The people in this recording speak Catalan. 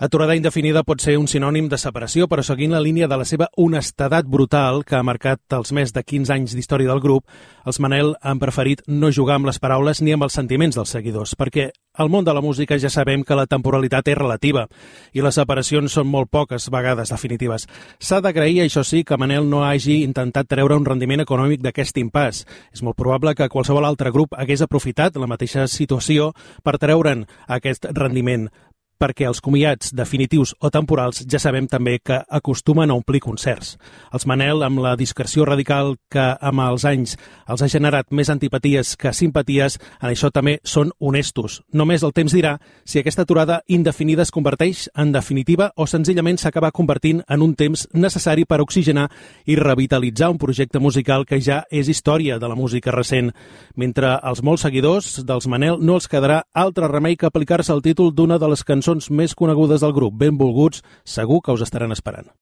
Aturada indefinida pot ser un sinònim de separació, però seguint la línia de la seva honestedat brutal que ha marcat els més de 15 anys d'història del grup, els Manel han preferit no jugar amb les paraules ni amb els sentiments dels seguidors, perquè al món de la música ja sabem que la temporalitat és relativa i les separacions són molt poques vegades definitives. S'ha d'agrair, això sí, que Manel no hagi intentat treure un rendiment econòmic d'aquest impàs. És molt probable que qualsevol altre grup hagués aprofitat la mateixa situació per treure'n aquest rendiment, perquè els comiats definitius o temporals ja sabem també que acostumen a omplir concerts. Els Manel, amb la discreció radical que amb els anys els ha generat més antipaties que simpaties, en això també són honestos. Només el temps dirà si aquesta aturada indefinida es converteix en definitiva o senzillament s'acaba convertint en un temps necessari per oxigenar i revitalitzar un projecte musical que ja és història de la música recent. Mentre als molts seguidors dels Manel no els quedarà altre remei que aplicar-se al títol d'una de les cançons més conegudes del grup, Benvolguts, segur que us estaran esperant.